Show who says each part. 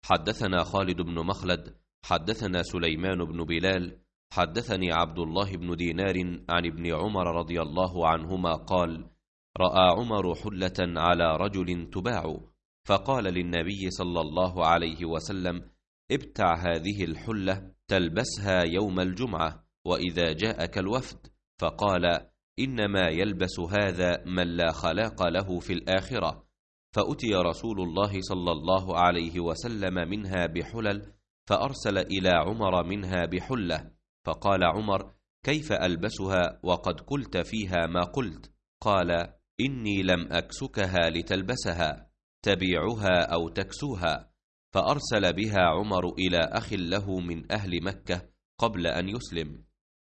Speaker 1: حدثنا خالد بن مخلد حدثنا سليمان بن بلال حدثني عبد الله بن دينار عن ابن عمر رضي الله عنهما قال: رأى عمر حلة على رجل تباع، فقال للنبي صلى الله عليه وسلم: ابتع هذه الحلة تلبسها يوم الجمعة وإذا جاءك الوفد. فقال: إنما يلبس هذا من لا خلاق له في الآخرة. فأتي رسول الله صلى الله عليه وسلم منها بحلل، فأرسل إلى عمر منها بحلة، فقال عمر: كيف ألبسها وقد قلت فيها ما قلت؟ قال: إني لم أكسكها لتلبسها، تبيعها أو تكسوها. فأرسل بها عمر إلى أخ له من أهل مكة قبل أن يسلم.